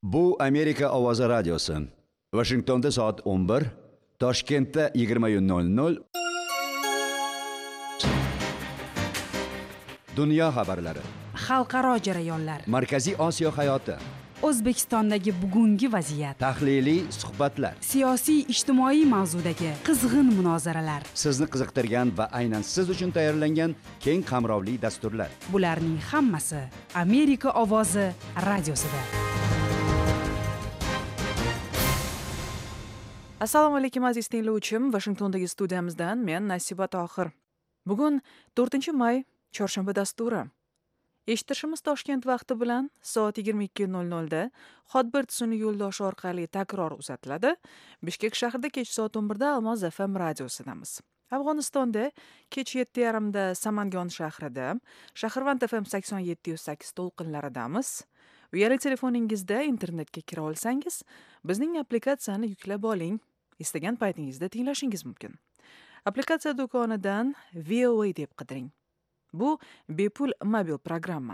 Bu Amerika Ovozi radiosi. Washingtonda soat 11, Toshkentda 20:00. Dunyo xabarlari. Xalqaro jarayonlar. Markaziy Osiyo hayoti. O'zbekistondagi bugungi vaziyat. Tahliliy suhbatlar. Siyosiy ijtimoiy mavzudagi qizg'in munozaralar. Sizni qiziqtirgan va aynan siz uchun tayyorlangan keng qamrovli dasturlar. Bularning hammasi Amerika Ovozi radiosida. Assalomu alaykum aziz tinglovchim, Washingtondagi studiyamizdan men Nasiba Tohir. Bugun 4-may, chorshanba dasturi. Eshitishimiz Toshkent vaqti bilan soat 22:00 da Xotbir sun'iy yo'ldoshi orqali takror uzatiladi. Bishkek shahrida kech soat 11 da Almoz FM radiosidamiz. Afg'onistonda kech 7:30 da Samangon shahrida, Shahrvand FM 87.8 to'lqinlaridamiz. Uyali telefoningizda internetga kira olsangiz, bizning applikatsiyani yuklab oling. Istagan paytingizda tinglashingiz mumkin. Applikatsiya do'konidan VOA deb qidiring. Bu bepul mobil programma.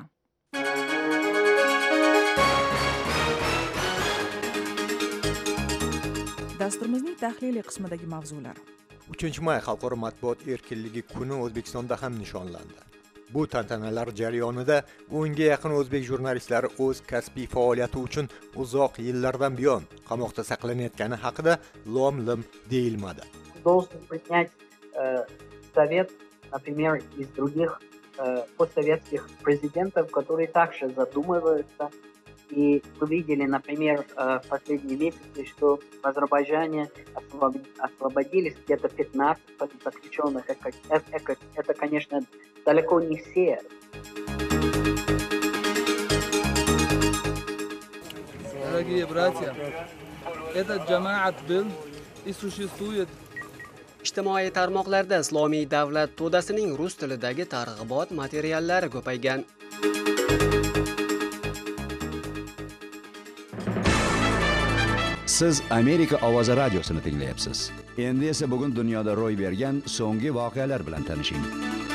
Dasturimizning tahliliy qismidagi mavzular. 3-may Xalqaro matbuot erkinligi kuni O'zbekistonda ham nishonlandi. Bu tantanalar jarayonida 10 ga yaqin o'zbek jurnalistlari o'z kasbiy faoliyati uchun uzoq yillardan buyon qamoqda saqlanayotgani haqida lom-lim deyilmadi. Должен принять совет, например, из других постсоветских президентов, которые также задумываются. И вы видели, например, в последние месяцы, что в Азербайджане освободились где-то 15 заключенных. Это, конечно, далеко не все. Дорогие братья, этот джамаат был и существует. Ijtimoiy tarmoqlarda Islomiy davlat to'dasining rus tilidagi targ'ibot materiallari ko'paygan. Siz Amerika Ovozi radiosini tinglayapsiz. Endi esa bugun dunyoda ro'y bergan so'nggi voqealar bilan tanishing.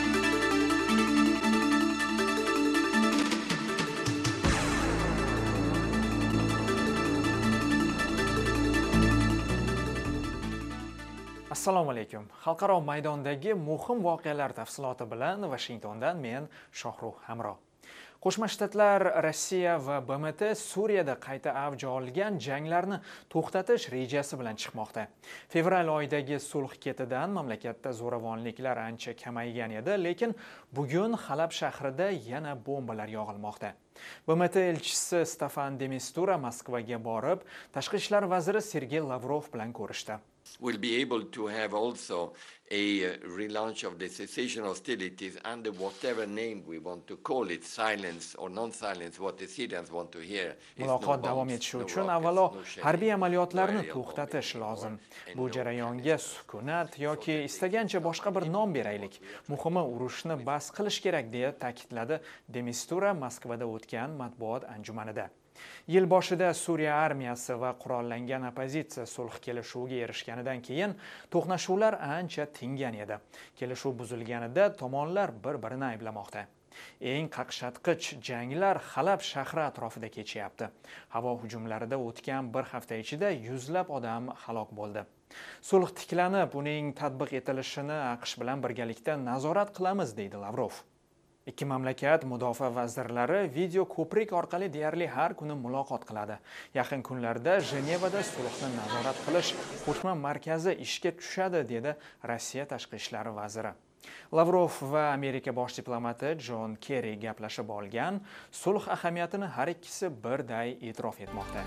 Assalomu alaykum. Xalqaro maydondagi muhim voqealar tafsiloti bilan Washingtondan men Shohruh Hamro. Qo'shma Shtatlar, Rossiya va BMT Suriyada qayta avj olgan janglarni to'xtatish rejasi bilan chiqmoqda. Fevral oyidagi sulh ketidan mamlakatda zo'ravonliklar ancha kamaygan edi, lekin bugun Halab shahrida yana bombalar yog'ilmoqda. BMT elchisi Stefan de Mistura Moskvaga borib, tashqi ishlar vaziri Sergey Lavrov bilan ko'rishdi. We'll be able to have also a relaunch of the cessation hostilities under whatever name we want to call it, silence or non-silence, what the Syrians want to hear. Muloqot davom etishi uchun avvalo harbiy amaliyotlarni to'xtatish lozim. Bu jarayonga sukunat yoki istagancha boshqa bir nom beraylik. Muhimi urushni bas qilish kerak deya ta'kidladi de Mistura Moskvada o'tgan matbuot anjumanida. Yil boshida Suriya armiyasi va qurollangan opozitsiya sulh kelishuviga erishganidan keyin to'qnashuvlar ancha tingan edi. Kelishuv buzilganida tomonlar bir-birini ayblamoqda. Eng qaqshatqich janglar Halab shahri atrofida kechyapti. Havo hujumlarida o'tgan bir hafta ichida yuzlab odam halok bo'ldi. Sulh tiklanib, uning tatbiq etilishini AQSh bilan birgalikda nazorat qilamiz, deydi Lavrov. Ikki mamlakat mudofaa vazirlari video ko'prik orqali deyarli har kuni muloqot qiladi. Yaqin kunlarda Jenevada sulhni nazorat qilish qo'shma markazi ishga tushadi, dedi Rossiya tashqi ishlar vaziri. Lavrov va Amerika bosh diplomati John Kerry gaplashib olgan, sulh ahamiyatini har ikkisi birday e'tirof etmoqda.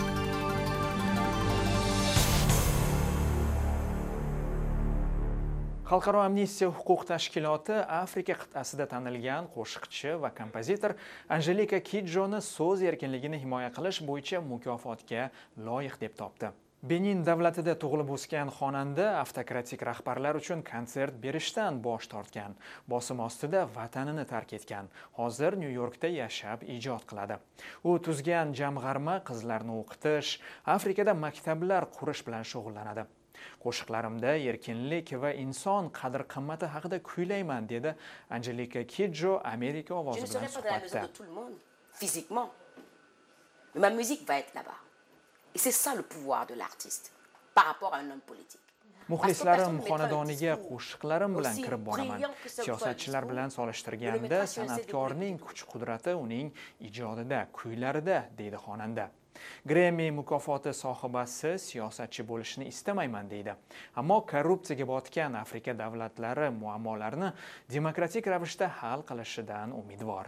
Xalqaro amnistiya huquq tashkiloti Afrika qit'asida tanilgan qo'shiqchi va kompozitor Angelika Kidjoni so'z erkinligini himoya qilish bo'yicha mukofotga loyiq deb topdi. Benin davlatida tug'ilib o'sgan xonanda avtokratik rahbarlar uchun konsert berishdan bosh tortgan. Bosim ostida vatanini tark etgan. Hozir Nyu-Yorkda yashab ijod qiladi. U tuzgan jamg'arma qizlarni o'qitish, Afrikada maktablar qurish bilan shug'ullanadi. Qo'shiqlarimda erkinlik va inson qadr-qimmati haqida kuylayman, dedi Angelika Kidjo Amerika ovozi bilan suhbatda. Mais ma musique va être là-bas. Et c'est ça le pouvoir de l'artiste par rapport à un homme politique. Muxlislarim xonadoniga qo'shiqlarim bilan kirib boraman. Siyosatchilar bilan solishtirganda san'atkorning kuch-qudrati uning ijodida, kuylarida, deydi xonanda. Grammy mukofoti sohibasi siyosatchi bo'lishni istamayman deydi. Ammo korrupsiyaga botgan Afrika davlatlari muammolarni demokratik ravishda hal qilishidan umidvor.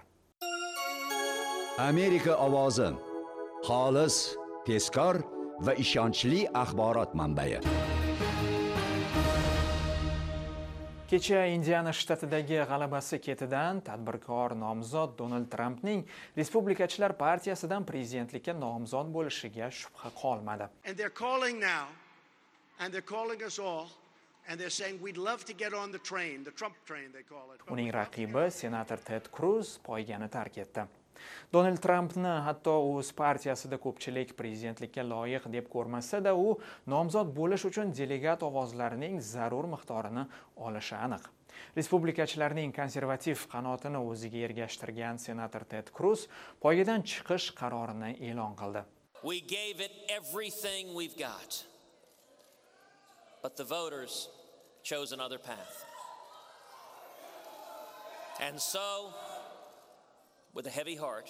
Amerika ovozi xolis, tezkor va ishonchli axborot manbai. Kecha Indiana shtatidagi g'alabasi ketidan tadbirkor nomzod Donald Trampning Respublikachilar partiyasidan prezidentlikka nomzod bo'lishiga shubha qolmadi. And they're calling now, and they're calling us all, and they're saying we'd love to get on the train, the Trump train they call it. Uning raqibi senator Ted Cruz poygani tark etdi. Donald Trumpni hatto o'z partiyasida ko'pchilik prezidentlikka loyiq deb ko'rmasa-da, u nomzod bo'lish uchun delegat ovozlarining zarur miqdorini olishi aniq. Respublikachilarning konservativ qanotini o'ziga ergashtirgan senator Ted Cruz poygadan chiqish qarorini e'lon qildi. We gave it everything we've got. But the voters chose another path. And so, with a heavy heart,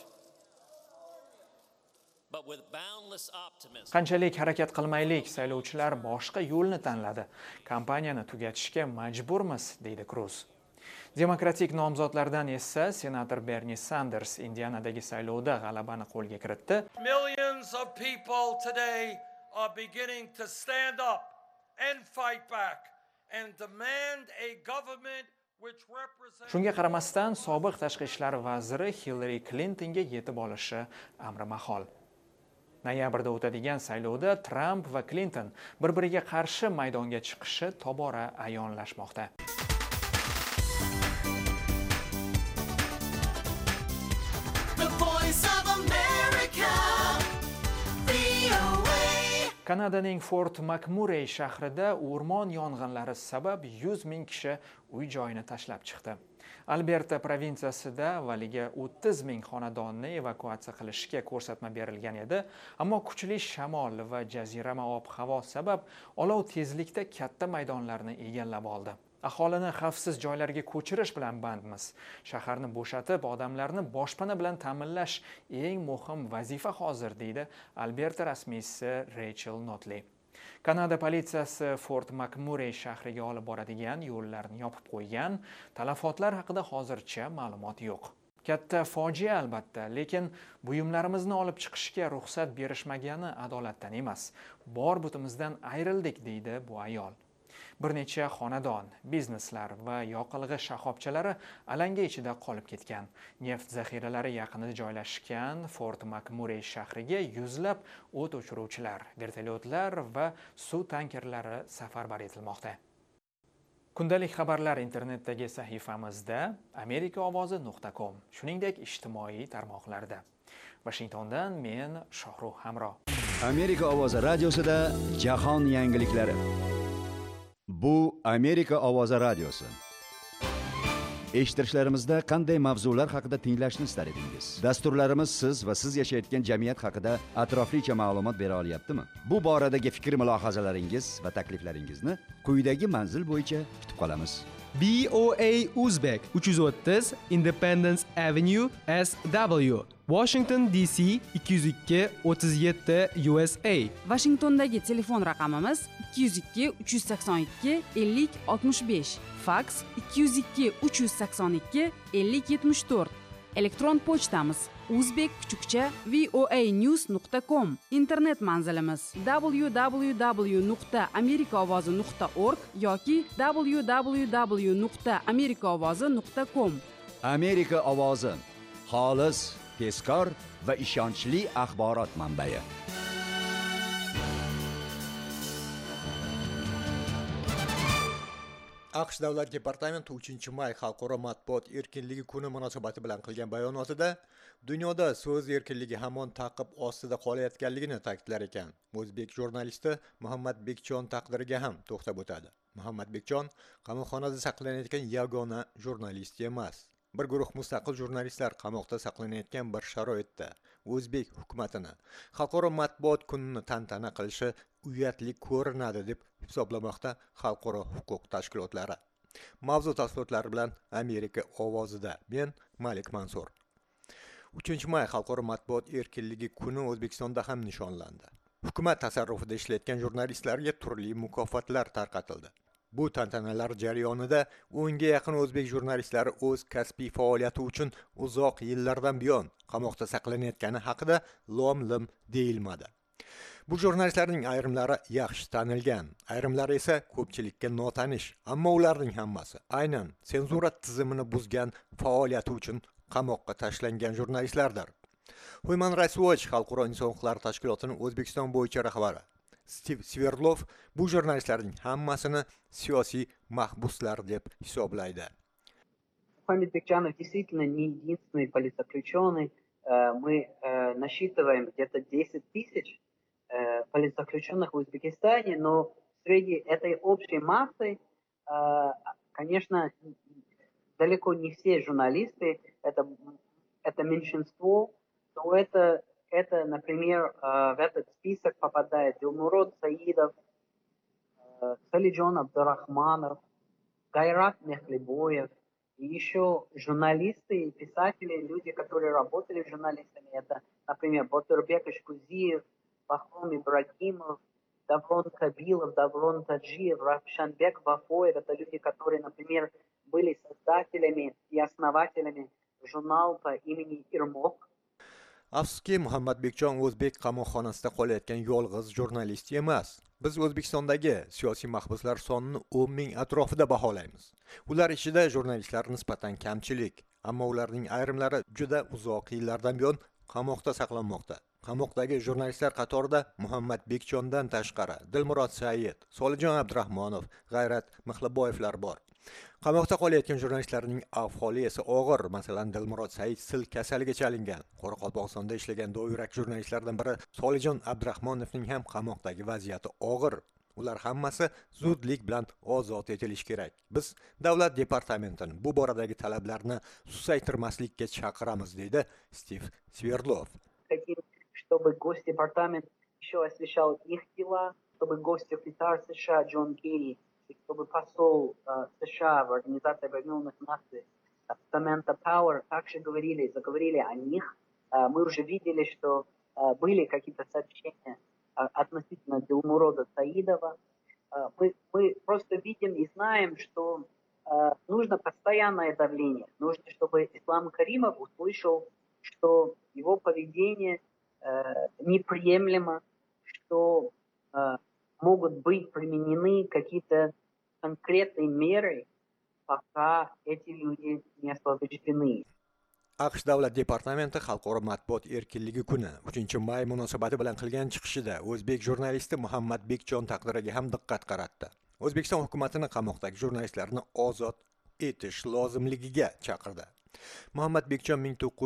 but with boundless optimism. Qanchalik harakat qilmaylik, saylovchilar boshqa yo'lni tanladi. Kampaniyani tugatishga majburmiz, deydi Cruz. Demokratik nomzodlardan esa senator Bernie Sanders Indianadagi saylovda g'alabani qo'lga kiritdi. Millions of people today are beginning to stand up and fight back and demand a government. Shunga qaramasdan sobiq tashqi ishlar vaziri Hillary Clintonga yetib olishi amri mahol. Noyabrda o'tadigan saylovda Trump va Clinton bir-biriga qarshi maydonga chiqishi tobora ayonlashmoqda. Kanadaning Fort McMurray shahrida o'rmon yong'inlari sabab 100 ming kishi uy-joyini tashlab chiqdi. Alberta provinsiyasida avvaliga 30 ming xonadonni evakuatsiya qilishga ko'rsatma berilgan edi, ammo kuchli shamol va jazirama ob-havo sabab olov tezlikda katta maydonlarni egallab oldi. Aholini xavfsiz joylarga ko'chirish bilan bandmiz. Shaharni bo'shatib, odamlarni boshpana bilan ta'minlash eng muhim vazifa hozir, deydi Alberta rasmiysi Rachel Notley. Kanada politsiyasi Fort McMurray shahriga olib boradigan yo'llarni yopib qo'ygan, talafotlar haqida hozircha ma'lumot yo'q. Katta fojia albatta, lekin buyumlarimizni olib chiqishga ruxsat berishmagani adolatdan emas. Bor butimizdan ayrildik, deydi bu ayol. Bir necha xonadon, bizneslar va yoqilg'i shoxobchalari alanga ichida qolib ketgan. Neft zaxiralari yaqinida joylashgan Fort McMurray shahriga yuzlab o't o'chiruvchilar, vertolyotlar va suv tankerlari safarbar etilmoqda. Kundalik xabarlar internetdagi sahifamizda amerikaovozi.com, shuningdek ijtimoiy tarmoqlarda. Washingtondan men Shohruh Hamro. Amerika ovozi radiosida jahon yangiliklari. Bu Amerika ovozi radiosi. Eshittirishlarimizda qanday mavzular haqida tinglashni istar edingiz? Dasturlarimiz siz va siz yashayotgan jamiyat haqida atroflicha ma'lumot bera olyaptimi? Bu boradagi fikr-mulohazalaringiz va takliflaringizni quyidagi manzil bo'yicha kutib qolamiz. BOA Uzbek 330 Independence Avenue SW, Washington DC 202 37 USA. Washingtondagi telefon raqamimiz 202 382 50 65, fax 202 382 50 74. Elektron pochtamiz uzbek_voanews.com. Internet manzilimiz www.amerikaovozi.org yoki www.amerikaovozi.com. Amerika ovozi, xolis, tezkor va ishonchli axborot manbai. AQSh Davlat departamenti 3-may xalqaro matbuot erkinligi kuni munosabati bilan qilgan bayonotida dunyoda so'z erkinligi hamon ta'qib ostida qolayotganligini ta'kidlar ekan. O'zbek jurnalisti Muhammad Bekjon taqdiriga ham to'xtab o'tadi. Muhammad Bekjon qamoqxonada saqlanayotgan yagona jurnalist emas. Bir guruh mustaqil jurnalistlar qamoqda saqlanayotgan bir sharoitda o'zbek hukumatini xalqaro matbuot kunini tantana qilishi uyatli ko'rinadi deb hisoblamoqda xalqaro huquq tashkilotlari. Mavzu tafsilotlari bilan Amerika ovozida men Malik Mansur. 3-may xalqaro matbuot erkinligi kuni O'zbekistonda ham nishonlandi. Hukumat tasarrufida ishlayotgan jurnalistlarga turli mukofotlar tarqatildi. Bu tantanalar jarayonida 10 ga yaqin o'zbek jurnalistlari o'z kasbiy faoliyati uchun uzoq yillardan buyon qamoqda saqlanayotgani haqida lom-lim deyilmadi. Bu jurnalistlarning ayrimlari yaxshi tanilgan, ayrimlari esa ko'pchilikka notanish, ammo ularning hammasi aynan senzura tizimini buzgan faoliyati uchun qamoqqa tashlangan jurnalistlardir. Human Rights Watch xalqaro inson huquqlari tashkilotining O'zbekiston bo'yicha rahbari Steve Sverdlov bu jurnalistlarning hammasini siyosiy mahbuslar deb hisoblaydi. Хамид Бекчанов действительно не единственный политзаключенный. Мы насчитываем где-то 10 тысяч политзаключенных в Узбекистане, но среди этой общей массы, конечно, далеко не все журналисты, это меньшинство, но это, например, в этот список попадает Дилмурод Саидов, Салиджон Абдурахманов, Гайрат Мехлебоев, и еще журналисты и писатели, люди, которые работали журналистами, это, например, Батырбек Ишкузиев, Бахром Ибрагимов, Даврон Кабилов, Даврон Таджиев, Равшанбек Вафоев, это люди, которые, например, были создателями и основателями журнала по имени Ирмок. Afsuski Muhammad Bekjon o'zbek qamoqxonasida qolayotgan yolg'iz jurnalist emas. Biz O'zbekistondagi siyosiy mahbuslar sonini 10 ming atrofida baholaymiz. Ular ichida jurnalistlar nisbatan kamchilik, ammo ularning ayrimlari juda uzoq yillardan buyon qamoqda saqlanmoqda. Qamoqdagi jurnalistlar qatorida Muhammad Bekjondan tashqari Dilmurod Said, Solijon Abdurahmonov, G'ayrat Mixliboyevlar bor. Qamoqda qolayotgan jurnalistlarning ahvoli esa og'ir. Masalan, Dilmurod Said sil kasaliga chalingan. Qoraqalpog'istonda ishlagan do'yrak jurnalistlardan biri Solijon Abdurahmonovning ham qamoqdagi vaziyati og'ir. Ular hammasi zudlik bilan ozod etilishi kerak. Biz davlat departamentini bu boradagi talablarni susaytirmaslikka chaqiramiz, dedi Steve Sverdlov. Чтобы Госдепартамент еще освещал их дела, чтобы госсекретарь США Джон Керри, чтобы посол США в Организации Объединенных Наций Саманта Пауэр также заговорили о них. Мы уже видели, что были какие-то сообщения относительно Дилмурода Саидова. Мы просто видим и знаем, что нужно постоянное давление. Нужно, чтобы Ислам Каримов услышал, что его поведение неприемлемо, что могут быть применены какие-то конкретные меры, пока эти люди не освобождены. AQSh Davlat departamenti xalqaro matbuot erkinligi kuni 3-may munosabati bilan qilgan chiqishida o'zbek jurnalisti Muhammad Bekjon taqdiriga ham diqqat qaratdi. O'zbekiston hukumatini qamoqdagi jurnalistlarni ozod etish lozimligiga chaqirdi. Muhammad Bekjon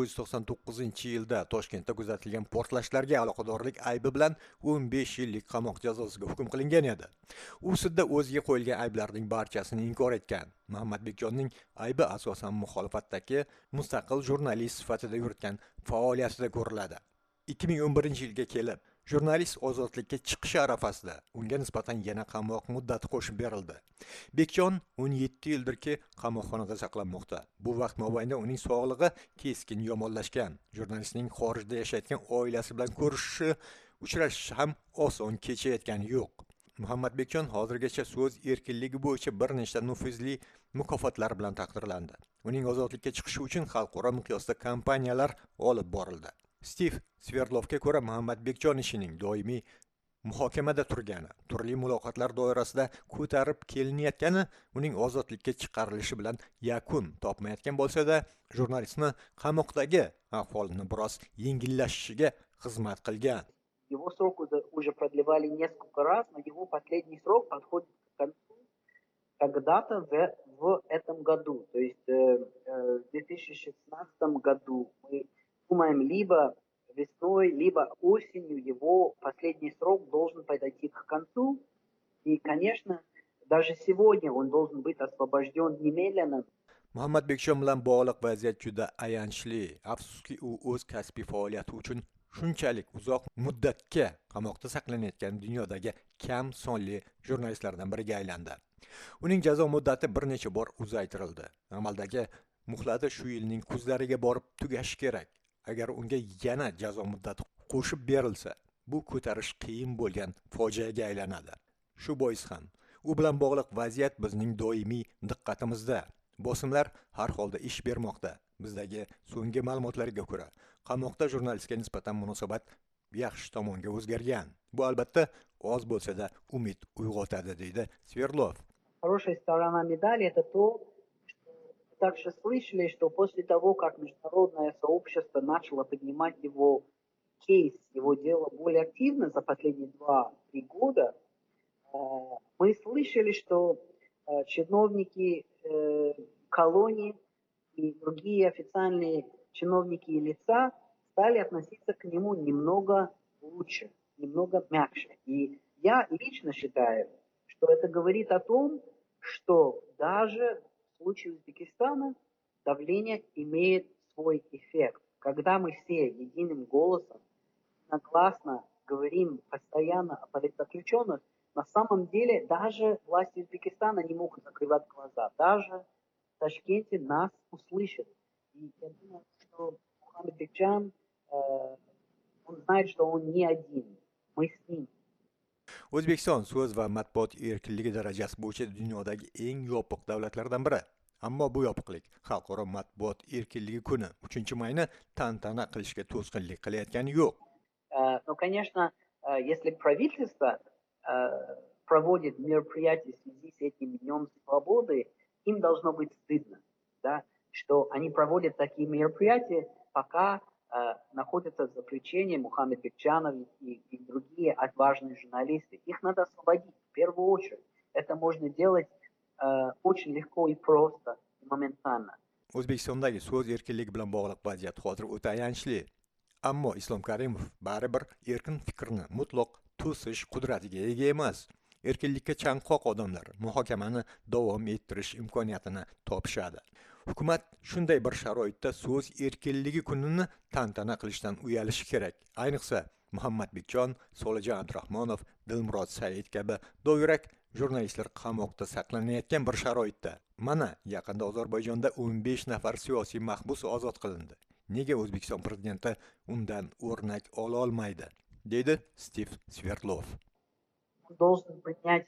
1999-yilda Toshkentda kuzatilgan portlashlarga aloqadorlik aybi bilan 15 yillik qamoq jazosiga hukm qilingan edi. U sudda o'ziga qo'yilgan ayblarning barchasini inkor etgan. Muhammad Bekjonning aybi asosan muxolifatdagi mustaqil jurnalist sifatida yuritgan faoliyatida ko'riladi. 2011-yilga kelib jurnalist ozodlikka chiqishi arafasida unga nisbatan yana qamoq muddati qo'shib berildi. Bekjon 17 yildirki qamoqxonada saqlanmoqda. Bu vaqt mobaynida uning sog'lig'i keskin yomonlashgan. Jurnalistning xorijda yashayotgan oilasi bilan uchrashishi ham oson kechayotgani yo'q. Muhammad Bekjon hozirgacha so'z erkinligi bo'yicha bir nechta nufuzli mukofotlar bilan taqdirlandi. Uning ozodlikka chiqishi uchun xalqaro miqyosda kampaniyalar olib borildi. Steve Sverdlovga ko'ra Muhammad Bekjon ishining doimiy muhokamada turgani, turli muloqotlar doirasida ko'tarib kelinayotgani uning ozodlikka chiqarilishi bilan yakun topmayotgan bo'lsa-da, jurnalistni qamoqdagi ahvolini biroz yengillashishiga xizmat qilgan. Его срок уже продлевали несколько раз, но его последний срок подходит к концу когда-то в этом году. То есть в 2016 году мы думаем, либо весной, либо осенью его последний срок должен подойти к концу. И, конечно, даже сегодня он должен быть освобожден немедленно. Muhammadbekjon bilan bog'liq vaziyat juda ayanchli. Afsuski, u o'z kasbiy faoliyati uchun shunchalik uzoq muddatga qamoqda saqlanayotgan dunyodagi kam sonli jurnalistlardan biriga aylandi. Uning jazo muddati bir necha bor uzaytirildi. Amaldagi muhlati shu yilning kuzlariga borib tugashi kerak. Agar unga yana jazo muddati qo'shib berilsa, bu ko'tarish qiyin bo'lgan fojiaga aylanadi. Shu bois ham u bilan bog'liq vaziyat bizning doimiy diqqatimizda. Bosimlar har holda ish bermoqda. Bizdagi so'nggi ma'lumotlarga ko'ra, qamoqda jurnalistga nisbatan munosabat yaxshi tomonga o'zgargan. Bu albatta oz bo'lsa-da umid uyg'otadi, deydi Sverdlov. Хорошая сторона медали – это то, что мы также слышали, что после того, как международное сообщество начало поднимать его кейс, его дело более активно за последние 2-3 года, мы слышали, что чиновники колонии и другие официальные чиновники и лица стали относиться к нему немного лучше, немного мягче. И я лично считаю, что это говорит о том, что даже в случае Узбекистана давление имеет свой эффект. Когда мы все единым голосом, согласно говорим постоянно о политзаключенных, на самом деле даже власти Узбекистана не могут закрывать глаза. Даже в Ташкенте нас услышат. И я думаю, что Мухаммадбекjon, он знает, что он не один. Мы с ним. O'zbekiston so'z va matbuot erkinligi darajasi bo'yicha dunyodagi eng yopiq davlatlardan biri. Ammo bu yopiqlik xalqaro matbuot erkinligi kuni 3-mayni tantana qilishga to'sqinlik qilayotgani yo'q. Но, конечно, если правительство проводит мероприятия в связи с этим Днем Свободы, им должно быть стыдно, да, что они проводят такие мероприятия, пока находятся в заключении Мухаммадбекjonов и другие отважные журналисты. Их надо освободить в первую очередь. Это можно делать очень легко и просто, и моментально. O'zbekistondagi so'z erkinligi bilan bog'liq vaziyat hozir o'ta ayanchli. Ammo Islom Karimov baribir erkin fikrni mutlaq to'sish qudratiga ega emas. Erkinlikka chanqoq odamlar muhokamani davom ettirish imkoniyatini topishadi. Hukumat shunday bir sharoitda so'z erkinligi kunini tantana qilishdan uyalishi kerak. Ayniqsa Muhammadbekjon, Solijon Abdurahmonov, Dilmurod Said kabi dovyurak jurnalistlar qamoqda saqlanayotgan bir sharoitda. Mana yaqinda Ozarbayjonda 15 nafar siyosiy mahbus ozod qilindi. Nega O'zbekiston prezidenti undan o'rnak ola olmaydi, deydi Stiv Sverdlov. Должен принять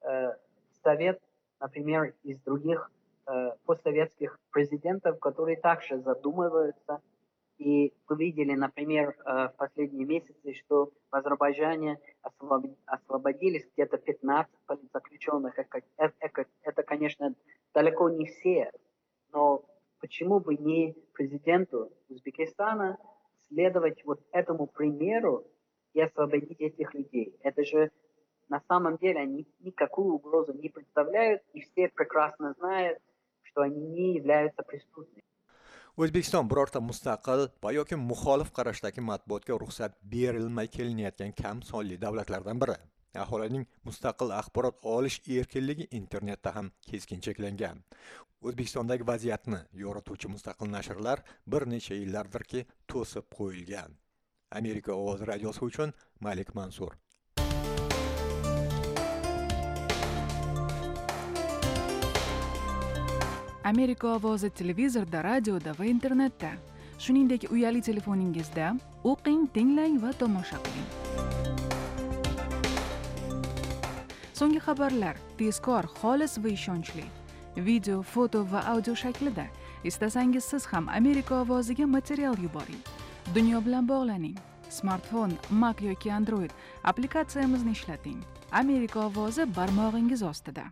совет, например, из других постсоветских президентов, которые также задумываются. И мы видели, например, в последние месяцы, что в Азербайджане освободились где-то 15 политзаключенных. Это, конечно, далеко не все, но почему бы не президенту Узбекистана следовать вот этому примеру и освободить этих людей? Это же на самом деле они никакую угрозу не представляют, и все прекрасно знают, что они не являются преступными. O'zbekiston birorta mustaqil va yoki muxolif qarashdagi matbuotga ruxsat berilmay kelinayotgan kam sonli davlatlardan biri. Aholining mustaqil axborot olish erkinligi internetda ham keskin cheklangan. O'zbekistondagi vaziyatni yorituvchi mustaqil nashrlar bir necha yillardirki to'sib qo'yilgan. Amerika ovozi radiosi uchun Malik Mansur. Amerika ovozi televizorda, radioda va internetda, shuningdek uyali telefoningizda o'qing, tinglang va tomosha qiling. So'nggi xabarlar tezkor, xolis va ishonchli. Video, foto va audio shaklida. Istasangiz siz ham Amerika ovoziga material yuboring. Dunyo bilan bog'laning. Smartfon, Mac yoki Android applikatsiyamizni ishlating. Amerika ovozi barmog'ingiz ostida.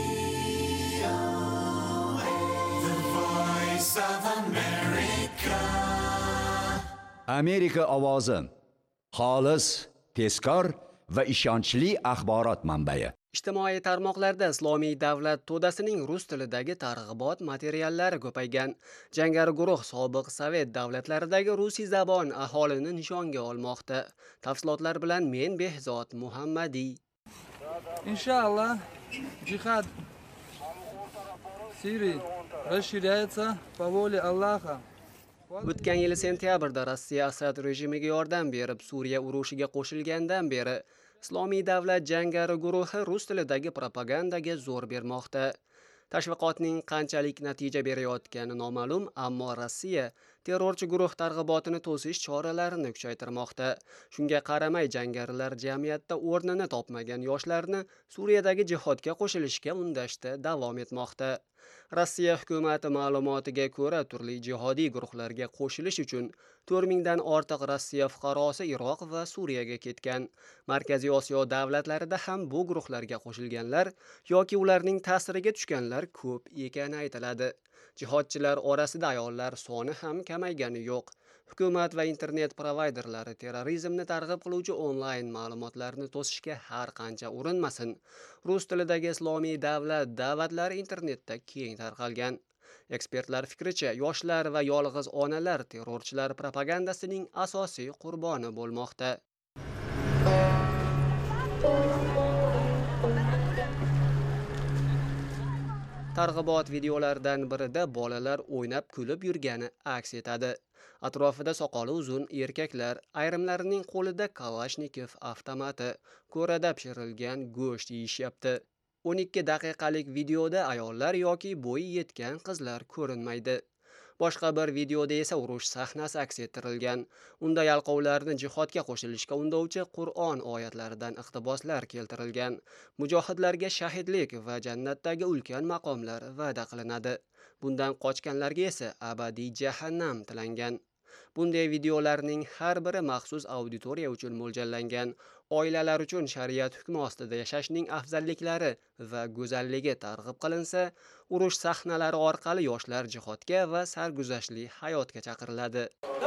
Amerika ovozi xolis, tezkor va ishonchli axborot manbai. Ijtimoiy tarmoqlarda Islomiy davlat to'dasining rus tilidagi targ'ibot materiallari ko'paygan. Jangari guruh sobiq Sovet davlatlaridagi rusiy zabon aholini nishonga olmoqda. Tafsilotlar bilan men Behzod Muhammadiy. Inshaalloh jihad Siriya расширяется по воле Alloha. O'tgan yil sentyabrda Rossiya Asad rejimiga yordam berib, Suriya urushiga qo'shilgandan beri Islomiy davlat jangari guruhi rus tilidagi propagandaga zo'r bermoqda. Tashviqotning qanchalik natija berayotgani noma'lum, ammo Rossiya terrorchi guruh targ'ibotini to'sish choralarini kuchaytirmoqda. Shunga qaramay, jangarilar jamiyatda o'rnini topmagan yoshlarni Suriyadagi jihodga qo'shilishga undashda davom etmoqda. Rossiya hukumati ma'lumotiga ko'ra, turli jihodiy guruhlarga qo'shilish uchun 4000 dan ortiq Rossiya fuqarosi Iroq va Suriyaga ketgan. Markaziy Osiyo davlatlarida ham bu guruhlarga qo'shilganlar yoki ularning ta'siriga tushganlar ko'p ekani aytiladi. Jihodchilar orasida ayollar soni ham kamaygani yo'q. Hukumat va internet provayderlari terrorizmni targ'ib qiluvchi onlayn ma'lumotlarni to'sishga har qancha urinmasin, rus tilidagi Islomiy davlat da'vatlari internetda keng tarqalgan. Ekspertlar fikricha, yoshlar va yolg'iz onalar terrorchilar propagandasining asosiy qurboni bo'lmoqda. Targ'ibot videolaridan birida bolalar o'ynab kulib yurgani aks etadi. Atrofida soqoli uzun erkaklar, ayrimlarining qo'lida Kalashnikov avtomati, ko'rada pishirilgan go'sht yeyishyapti. 12 daqiqalik videoda ayollar yoki bo'yi yetgan qizlar ko'rinmaydi. Boshqa bir videoda esa urush sahnasi aks ettirilgan. Unda yalqovlarni jihodga qo'shilishga undovchi Qur'on oyatlaridan iqtiboslar keltirilgan. Mujohidlarga shahidlik va jannatdagi ulkan maqomlar va'da qilinadi. Bundan qochganlarga esa abadiy jahannam tilangan. Bunday videolarning har biri maxsus auditoriya uchun mo'ljallangan. Oilalar uchun shariat hukmi ostida yashashning afzalliklari va go'zalligi targ'ib qilinsa, urush sahnalari orqali yoshlar jihodga va sarguzashtli hayotga chaqiriladi.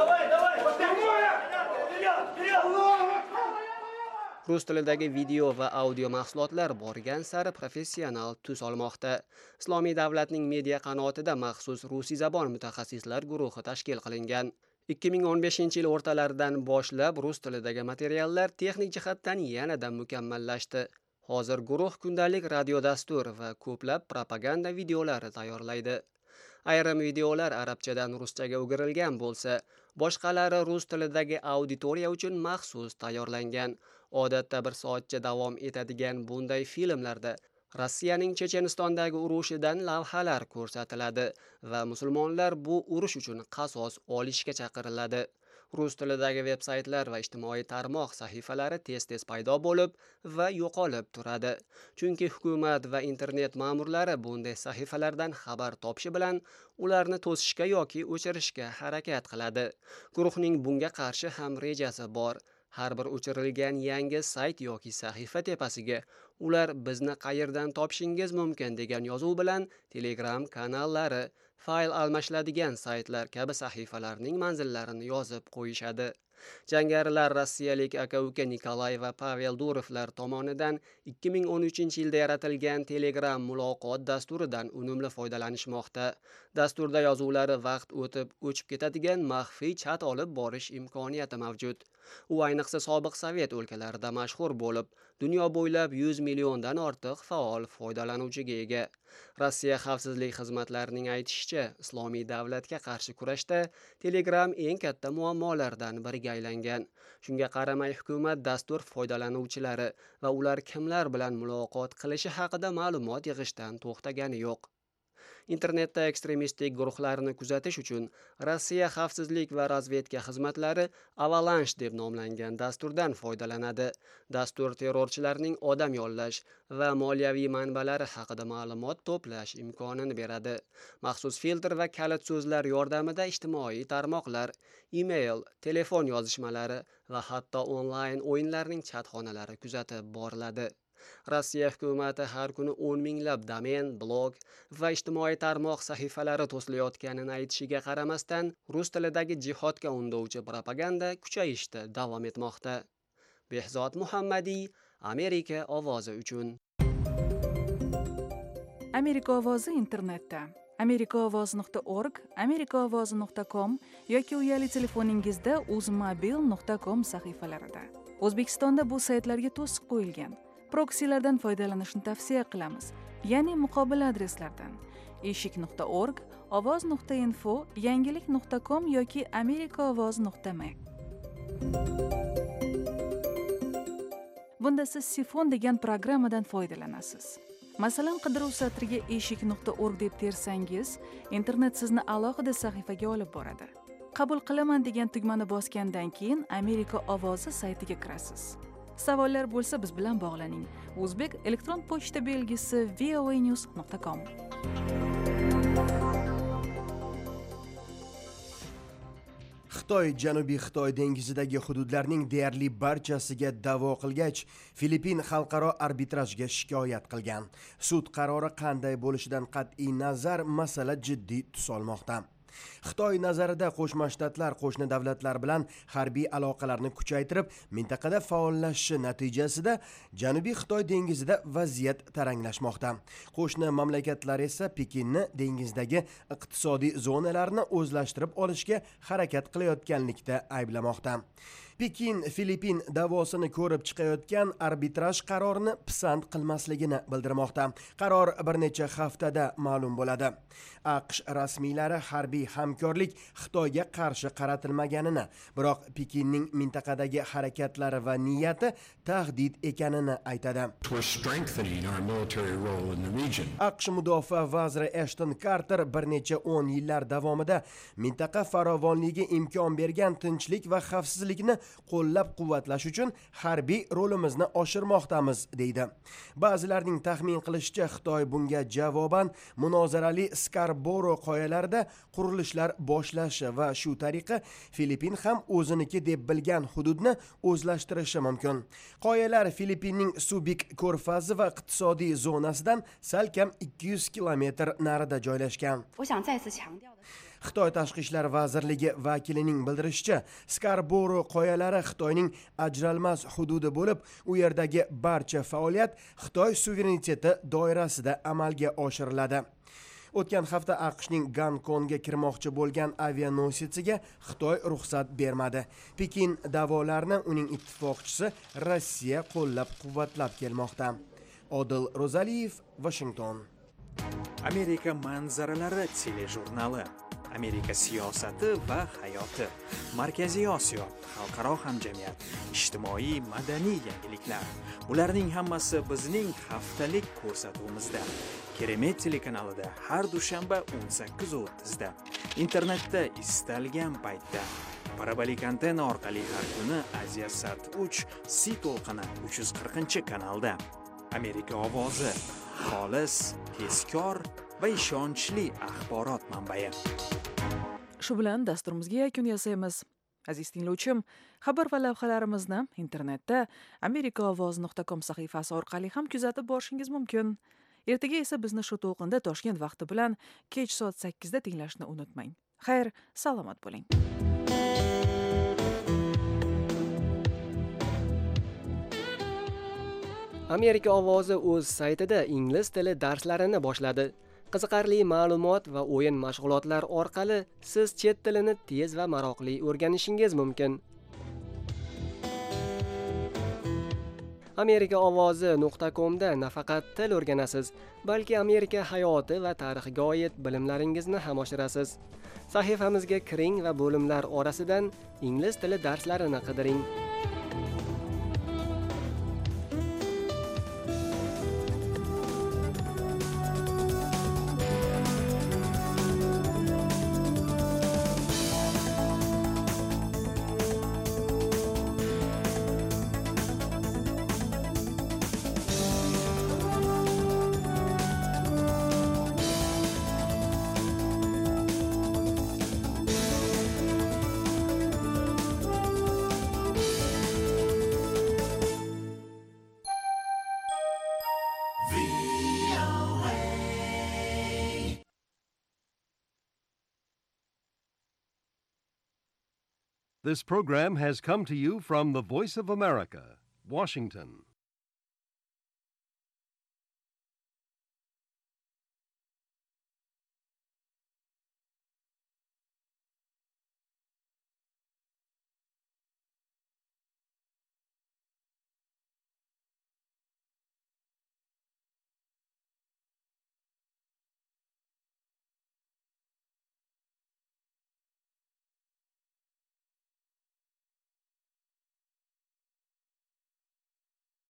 Rus tilidagi video va audio mahsulotlar borgan sari professional tus olmoqda. Islomiy davlatning media qanotida maxsus rusiyzabon mutaxassislar guruhi tashkil qilingan. 2015-yil o'rtalaridan boshlab rus tilidagi materiallar texnik jihatdan yanada mukammallashdi. Hozir guruh kundalik radiodastur va ko'plab propaganda videolari tayyorlaydi. Ayrim videolar arabchadan ruschaga o'girilgan bo'lsa, boshqalari rus tilidagi auditoriya uchun maxsus tayyorlangan. Odatda 1 soatcha davom etadigan bunday filmlarda Rossiyaning Chechenistondagi urushidan lavhalar ko'rsatiladi va musulmonlar bu urush uchun qasos olishga chaqiriladi. Rus tilidagi veb-saytlar va ijtimoiy tarmoq sahifalari tez-tez paydo bo'lib va yo'qolib turadi. Chunki hukumat va internet ma'murlari bunday sahifalardan xabar topishi bilan ularni to'sishga yoki o'chirishga harakat qiladi. Guruhning bunga qarshi ham rejasi bor. Har bir o'chirilgan yangi sayt yoki sahifa tepasiga ular bizni qayerdan topishingiz mumkin degan yozuv bilan Telegram kanallari, fayl almashiladigan saytlar kabi sahifalarning manzillarini yozib qo'yishadi. Jangarilar rossiyalik aka-uka Nikolay va Pavel Durovlar tomonidan 2013-yilda yaratilgan Telegram muloqot dasturidan unumli foydalanishmoqda. Dasturda yozuvlari vaqt o'tib o'chib ketadigan maxfiy chat olib borish imkoniyati mavjud. U ayniqsa sobiq Sovet o'lkalarida mashhur bo'lib, dunyo bo'ylab 100 milliondan ortiq faol foydalanuvchiga ega. Rossiya xavfsizlik xizmatlarining aytishicha, Islomiy davlatga qarshi kurashda Telegram eng katta muammolardan biriga aylangan. Shunga qaramay, hukumat dastur foydalanuvchilari va ular kimlar bilan muloqot qilishi haqida ma'lumot yig'ishdan to'xtagani yo'q. Internetda ekstremistik guruhlarni kuzatish uchun Rossiya xavfsizlik va razvedka xizmatlari Avalanche deb nomlangan dasturdan foydalanadi. Dastur terrorchilarning odam yollash va moliyaviy manbalari haqida ma'lumot to'plash imkonini beradi. Maxsus filtr va kalit so'zlar yordamida ijtimoiy tarmoqlar, email, telefon yozishmalari va hatto onlayn o'yinlarning chatxonalari kuzatib boriladi. Rossiya hukumati har kuni 10 minglab domen, blog va ijtimoiy tarmoq sahifalari to'silayotganini aytishiga qaramasdan, rus tilidagi jihodga undovchi propaganda kuchayishda davom etmoqda. Behzod Muhammadiy, Amerika ovozi uchun. Amerika ovozi internetda amerikaovoz.org, amerikaovozi.com yoki uyali telefoningizda uzmobil.com sahifalarida. O'zbekistonda bu saytlarga to'siq qo'yilgan. Proksilardan foydalanishni tavsiya qilamiz, ya'ni muqobil adreslardan. eshik.org, ovoz.info, yangilik.com yoki amerikaovoz.my. Bunda siz Sifon degan programmadan foydalanasiz. Masalan, qidiruv satriga eshik.org deb tersangiz, internet sizni alohida sahifaga olib boradi. Qabul qilaman degan tugmani bosgandan keyin Amerika ovozi saytiga kirasiz. Savollar bo'lsa biz bilan bog'laning. O'zbek elektron pochta belgisi voanews.com. Xitoy Janubiy Xitoy dengizidagi hududlarning deyarli barchasiga da'vo qilgach, Filippin xalqaro arbitrajga shikoyat qilgan. Sud qarori qanday bo'lishidan qat'iy nazar masala jiddiy tus olmoqda. Xitoy nazarida Qo'shma Shtatlar qo'shni davlatlar bilan harbiy aloqalarni kuchaytirib, mintaqada faollashishi natijasida Janubiy Xitoy dengizida vaziyat taranglashmoqda. Qo'shni mamlakatlar esa Pekinni dengizdagi iqtisodiy zonalarni o'zlashtirib olishga harakat qilayotganlikda ayblamoqda. Pekin Filippin davosini ko'rib chiqayotgan arbitraj qarorini pisand qilmasligini bildirmoqda. Qaror bir necha haftada ma'lum bo'ladi. AQSh rasmiylari harbiy hamkorlik Xitoyga qarshi qaratilmaganini, biroq Pekinning mintaqadagi harakatlari va niyati tahdid ekanini aytadi. AQSh mudofaa vaziri Ashton Carter bir necha 10 yillar davomida mintaqa farovonligiga imkon bergan tinchlik va xavfsizlikni qo'llab-quvvatlash uchun harbiy rolimizni oshirmoqdamiz, deydi. Ba'zilarning taxmin qilishicha, Xitoy bunga javoban munozarali Scarborough qoyalarida qurilishlar boshlashi va shu tariqa Filippin ham o'ziniki deb bilgan hududni o'zlashtirishi mumkin. Qoyalar Filippinning Subik ko'rfazi va iqtisodiy zonasidan salkam 200 kilometr narida joylashgan. Xitoy Tashqi ishlar vazirligi vakilining bildirishicha, Scarborough qoyalari Xitoyning ajralmas hududi bo'lib, u yerdagi barcha faoliyat Xitoy suvereniteti doirasida amalga oshiriladi. O'tgan hafta AQShning Gonkongga kirmoqchi bo'lgan avianosetiga Xitoy ruxsat bermadi. Pekin da'volarni uning ittifoqchisi Rossiya qo'llab-quvvatlab kelmoqda. Odil Rozaliyev, Washington. Amerika manzaralari telejurnali. Amerika siyosati va hayoti. Markaziy Osiyo, xalqaro hamjamiyat, ijtimoiy madaniy yangiliklar. Bularning hammasi bizning haftalik ko'rsatuvimizda. Keremet telekanalida har dushanba 18:30da. Internetda istalgan paytda. Parabolik antenna orqali har kuni Aziyasat 3 C to'lqini 340-kanalda. Amerika ovozi, xolis, tezkor va ishonchli axborot manbai. Shu bilan dasturimizga yakun yasaymiz. Aziz tinglovchim, xabar va lavhalarimizni internetda amerikaovoz.com sahifasi orqali ham kuzatib borishingiz mumkin. Ertaga esa bizni shu to'lqinda Toshkent vaqti bilan kech soat 8da tinglashni unutmang. Xayr, salomat bo'ling. Amerika ovozi o'z saytida ingliz tili darslarini boshladi. Qiziqarli ma'lumot va o'yin mashg'ulotlar orqali siz chet tilini tez va maroqli o'rganishingiz mumkin. amerikaovozi.comda nafaqat til o'rganasiz, balki Amerika hayoti va tarixiga oid bilimlaringizni ham oshirasiz. Sahifamizga kiring va bo'limlar orasidan ingliz tili darslarini qidiring. This program has come to you from the Voice of America, Washington.